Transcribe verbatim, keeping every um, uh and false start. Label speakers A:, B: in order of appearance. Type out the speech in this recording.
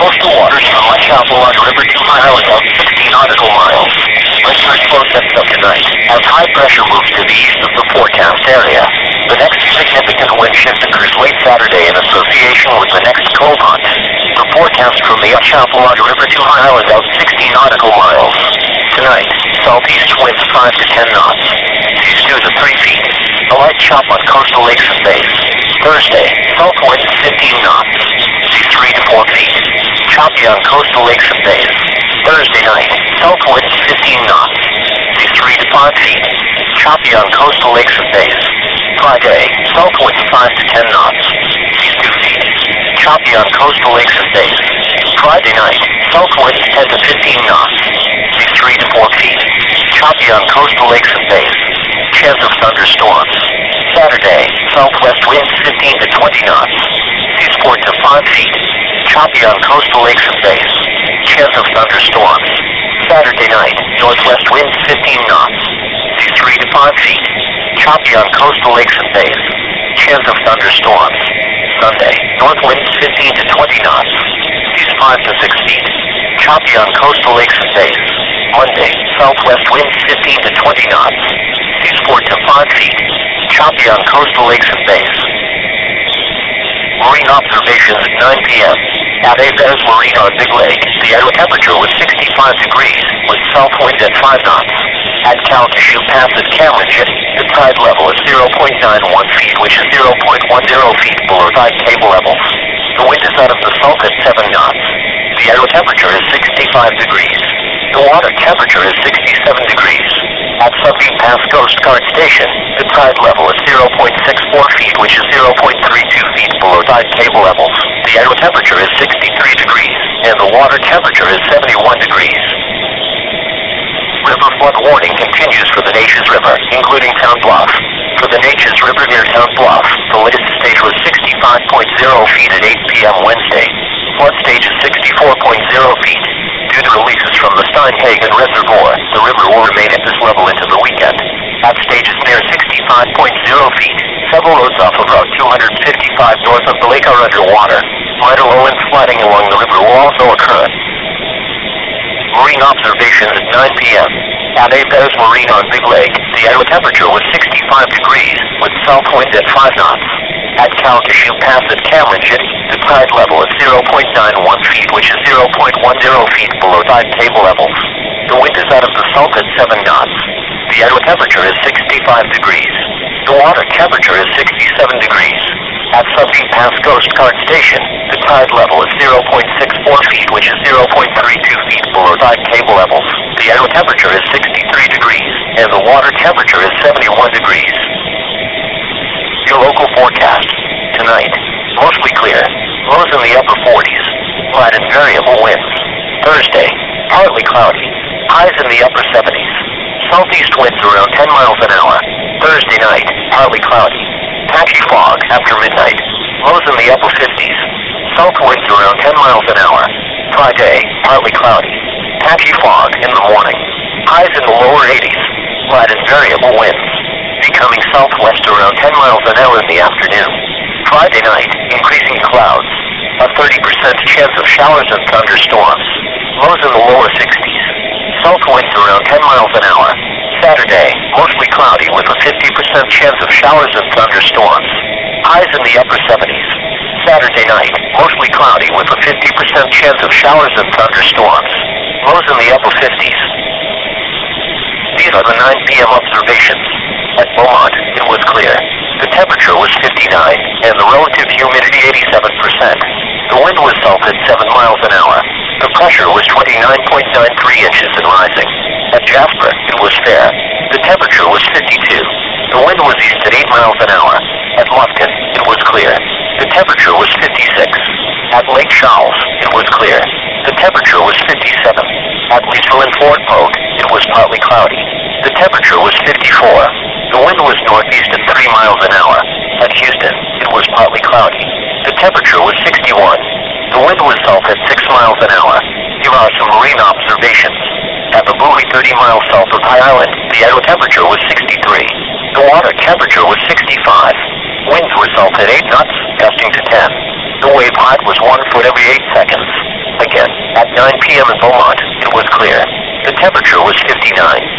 A: Coastal waters from Lake Chapel River to High Island of sixty nautical miles. Listeners close sets up tonight as high pressure moves to the east of the forecast area. The next significant wind shift occurs late Saturday in association with the next cold front. The forecast from the Chapel River to High Island of sixty nautical miles. Tonight, southeast winds five to ten knots. Seas two to three feet. A light chop on coastal lakes and bays. Thursday, south winds fifteen knots. Seas three to four feet. Choppy on coastal lakes and bays. Thursday night, south winds fifteen knots. Seas three to five feet. Choppy on coastal lakes and bays. Friday, south winds five to ten knots. Seas two feet. Choppy on coastal lakes and bays. Friday night, south winds ten to fifteen knots. Seas three to four feet. Choppy on coastal lakes and bays. Chance of thunderstorms. Saturday, southwest winds fifteen to twenty knots. Seas four to five feet. Choppy on coastal lakes and bays. Chance of thunderstorms. Saturday night, northwest winds fifteen knots. Seas three to five feet. Choppy on coastal lakes and bays. Chance of thunderstorms. Sunday, north winds fifteen to twenty knots. Seas five to six feet. Choppy on coastal lakes and bays. Monday, southwest winds fifteen to twenty knots. Seas four to five feet. Choppy on coastal lakes and bays. Marine observations at nine p m At Abez Marine on Big Lake, the air temperature was sixty-five degrees, with south wind at five knots. At Calcasieu Pass at Cameron, the tide level is zero point nine one feet, which is zero point one zero feet below tide table level. The wind is out of the Sulk at seven knots. The air temperature is sixty-five degrees. The water temperature is sixty-seven degrees. At Sunbeam Pass Coast Guard Station, the tide level is zero point six four feet, which is zero point three two feet below tide table level. The air temperature is sixty-three degrees, and the water temperature is seventy-one degrees. River flood warning continues for the Neches River, including Town Bluff. For the Neches River near Town Bluff, the latest stage was sixty-five point zero feet at eight p m Wednesday. Flood stage is sixty-four point zero feet. Due to releases from the Steinhagen Reservoir, the river will remain at this level into the weekend. At stages near sixty-five point zero feet, several roads off of Route two hundred fifty-five north of the lake are underwater. Minor low-end flooding along the river will also occur. Marine observations at nine p m At Abez Marine on Big Lake, the air temperature was sixty-five degrees, with south wind at five knots. At Calcasieu Pass at Cameron, the tide level is zero point nine one feet, which is zero point one zero feet below tide table level. The wind is out of the Sulk at seven knots. The air temperature is sixty-five degrees. The water temperature is sixty-seven degrees. At Sunbeam Pass Coast Guard Station, the tide level is zero point six four feet, which is zero point three two feet below tide table level. The air temperature is sixty-three degrees, and the water temperature is seventy-one degrees. Your local forecast. Tonight, mostly clear. Lows in the upper forties. Light and variable winds. Thursday, partly cloudy. Highs in the upper seventies. Southeast winds around ten miles an hour. Thursday night, partly cloudy. Patchy fog after midnight. Lows in the upper fifties. South winds around ten miles an hour. Friday, partly cloudy. Patchy fog in the morning. Highs in the lower eighties. Light and variable winds. Becoming southwest around ten miles an hour in the afternoon. Friday night, increasing clouds. A thirty percent chance of showers and thunderstorms. Lows in the lower sixties. South winds around ten miles an hour. Saturday, mostly cloudy with a fifty percent chance of showers and thunderstorms. Highs in the upper seventies. Saturday night, mostly cloudy with a fifty percent chance of showers and thunderstorms. Lows in the upper fifties. These are the nine p m observations. At Beaumont, it was clear. The temperature was fifty-nine, and the relative humidity eighty-seven percent. The wind was south at seven miles an hour. The pressure was twenty-nine point nine three inches and rising. At Jasper, it was fair. The temperature was fifty-two. The wind was east at eight miles an hour. At Lufkin, it was clear. The temperature was fifty-six. At Lake Charles, it was clear. The temperature was fifty-seven. At Leesville and Fort Polk, it was partly cloudy. The temperature was fifty-four. The wind was northeast at three miles an hour. At Houston, it was partly cloudy. The temperature was sixty-one. The wind was south at six miles an hour. Here are some marine observations. At the buoy thirty miles south of High Island, the air temperature was sixty-three. The water temperature was sixty-five. Winds were south at eight knots, gusting to ten. The wave height was one foot every eight seconds. Again, at nine p m in Beaumont, it was clear. The temperature was fifty-nine.